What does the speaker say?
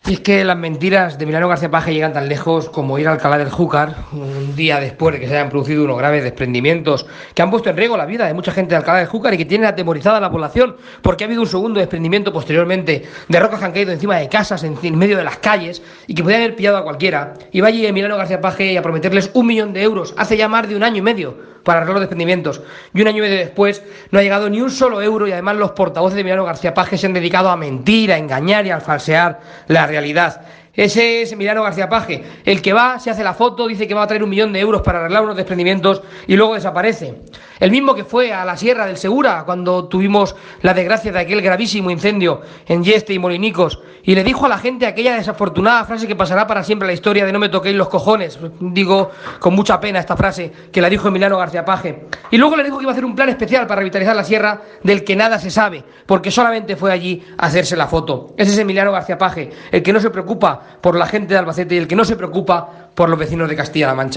Y es que las mentiras de Emiliano García Paje llegan tan lejos como ir a Alcalá del Júcar un día después de que se hayan producido unos graves desprendimientos que han puesto en riesgo la vida de mucha gente de Alcalá del Júcar y que tienen atemorizada a la población porque ha habido un segundo desprendimiento posteriormente de rocas que han caído encima de casas, en medio de las calles y que podían haber pillado a cualquiera. Y va allí Emiliano García Paje a prometerles 1 millón de euros hace ya más de 1 año y medio para arreglar los desprendimientos. Y 1 año y medio después no ha llegado ni un solo euro y además los portavoces de Emiliano García Paje se han dedicado a mentir, a engañar y a falsear la realidad. Ese es Emiliano García Paje, el que va, se hace la foto, dice que va a traer 1 millón de euros para arreglar unos desprendimientos y luego desaparece. El mismo que fue a la Sierra del Segura cuando tuvimos la desgracia de aquel gravísimo incendio en Yeste y Molinicos y le dijo a la gente aquella desafortunada frase que pasará para siempre en la historia de no me toquéis los cojones. Digo con mucha pena esta frase que la dijo Emiliano García Paje. Y luego le dijo que iba a hacer un plan especial para revitalizar la sierra del que nada se sabe, porque solamente fue allí a hacerse la foto. Ese es Emiliano García Paje, el que no se preocupa por la gente de Albacete y el que no se preocupa por los vecinos de Castilla-La Mancha.